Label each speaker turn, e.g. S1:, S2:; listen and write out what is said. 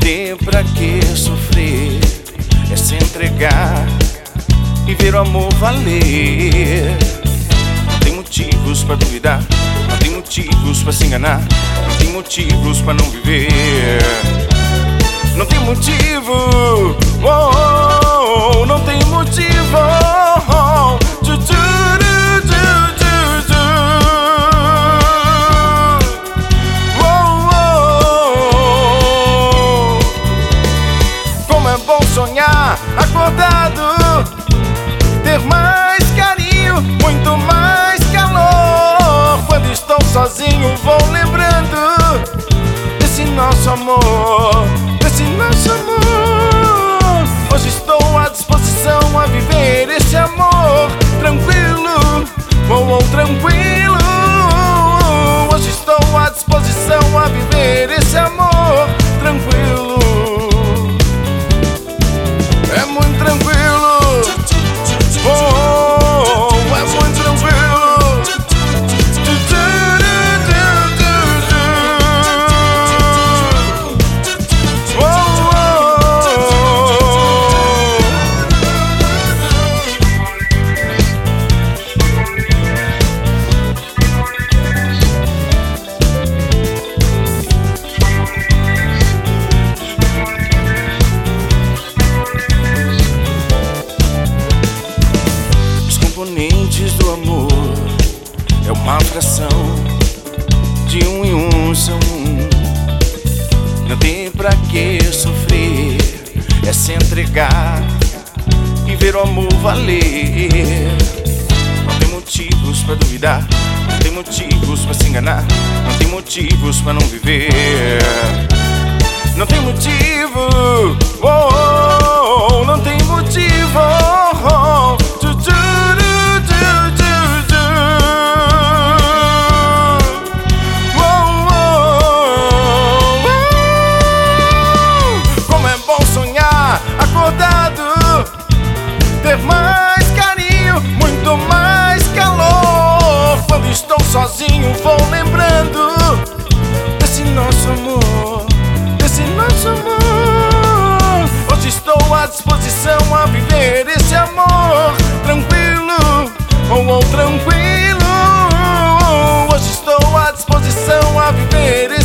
S1: tem pra que sofrer, é se entregar e ver o amor valer. Não tem motivos pra duvidar, não tem motivos pra se enganar, não tem motivos pra não viver. Não tem motivo, oh, não tem motivo, oh, como é bom sonhar acordado, ter mais carinho, muito mais calor. Quando estou sozinho vou lembrando desse nosso amor, desse nosso amor. Hoje estou à disposição a viver esse amor tranquilo, oh, tranquilo. Hoje estou à disposição a viver esse amor tranquilo. É muito tranquilo, oh, é muito tranquilo. Componentes do amor é uma fração de um e um são um. Não tem pra que sofrer, é se entregar e ver o amor valer. Não tem motivos pra duvidar, não tem motivos pra se enganar, não tem motivos pra não viver. Não tem motivo, oh, não tem motivo, oh, ter mais carinho, muito mais calor. Quando estou sozinho vou lembrando desse nosso amor, desse nosso amor. Hoje estou à disposição a viver esse amor tranquilo, oh, tranquilo. Hoje estou à disposição a viver